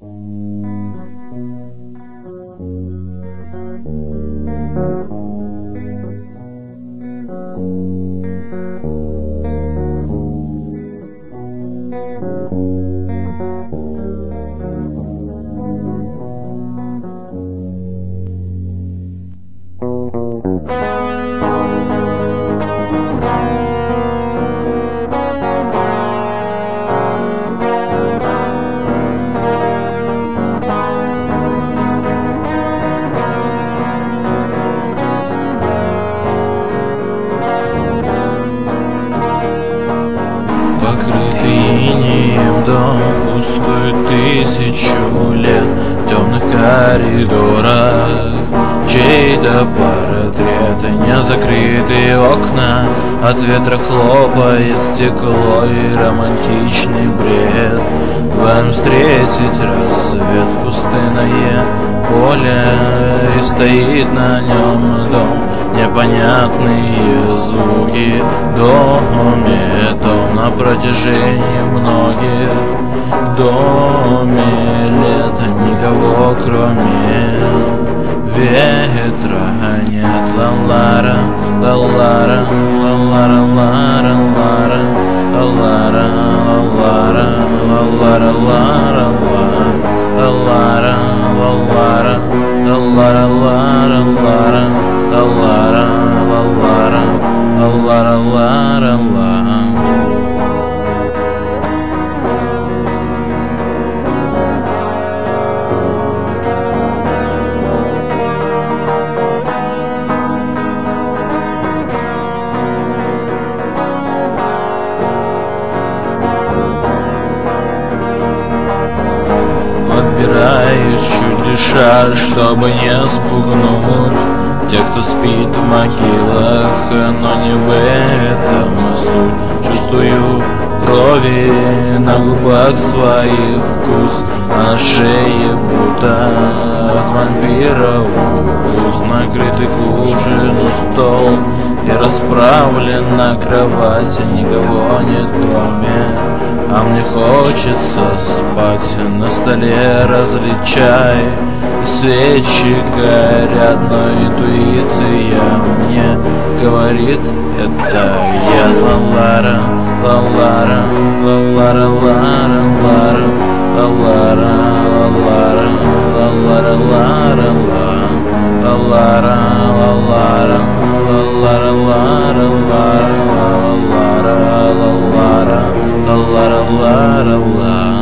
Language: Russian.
Дом пустой 1000 лет в темных коридорах, чей-то портрет, незакрытые окна, от ветра хлопает стекло и романтичный бред. Вам встретить рассвет, пустынное поле, и стоит на нем дом, непонятные звуки в доме том на протяжении многих доме лет никого кроме ветра нет. Ла-лара, ла-лара, ла-лара, лара, лара, ла-лара, ла-лара, ла-лара, лара, ла-лара, ла-лара, ла-лара, лара, лара, ла-лара, ла-лара, ла-лара, лара, ла. Подбираюсь чуть дыша, чтобы не спугнуть тех, кто спит в могилах, но не в этом суть. Чувствую крови на губах своих вкус, а на шее будто от вампира укус. Накрытый к ужину стол и расправлен на кровати, никого нет кроме, а мне хочется спать. На столе различай, свечи горят, но интуиция мне говорит, это я. Ла-лара, ла-лара, ла-лара, лара, лара, ла-лара, ла-лара, ла-лара, лара, ла-лара, ла-лара, ла-лара, лара, лара, ла-лара, ла-лара, ла-лара, лара, ла.